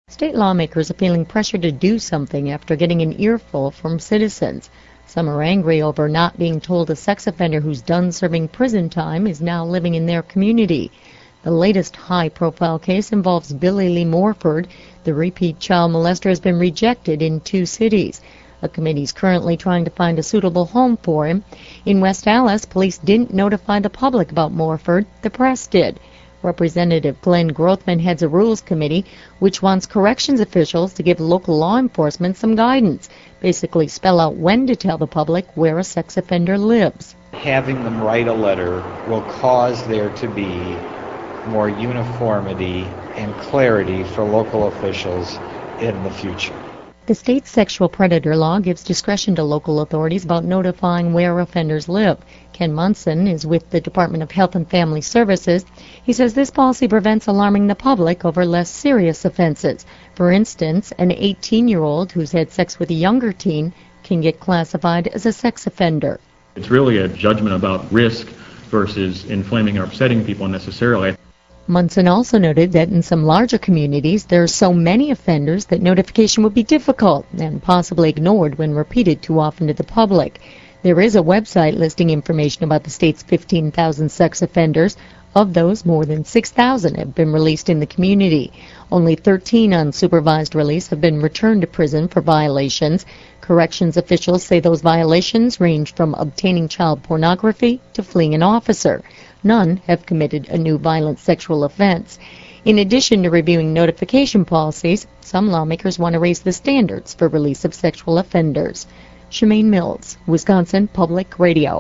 State lawmakers are feeling pressure to do something after getting an earful from citizens. Some are angry over not being told a sex offender who's done serving prison time is now living in their community. The latest high-profile case involves Billy Lee Morford. The repeat child molester has been rejected in 2 cities. A committee is currently trying to find a suitable home for him. In West Allis, police didn't notify the public about Morford. The press did. Representative Glenn Grothman heads a rules committee which wants corrections officials to give local law enforcement some guidance, basically spell out when to tell the public where a sex offender lives. Having them write a letter will cause there to be more uniformity and clarity for local officials in the future. The state's sexual predator law gives discretion to local authorities about notifying where offenders live. Ken Munson is with the Department of Health and Family Services. He says this policy prevents alarming the public over less serious offenses. For instance, an 18-year-old who's had sex with a younger teen can get classified as a sex offender. It's really a judgment about risk versus inflaming or upsetting people necessarily. Munson also noted that in some larger communities there are so many offenders that notification would be difficult and possibly ignored when repeated too often to the public. There is a website listing information about the state's 15,000 sex offenders. Of those, more than 6,000 have been released in the community. Only 13 on supervised release have been returned to prison for violations. Corrections officials say those violations range from obtaining child pornography to fleeing an officer. None have committed a new violent sexual offense. In addition to reviewing notification policies, some lawmakers want to raise the standards for release of sexual offenders. Shemaine Mills, Wisconsin Public Radio.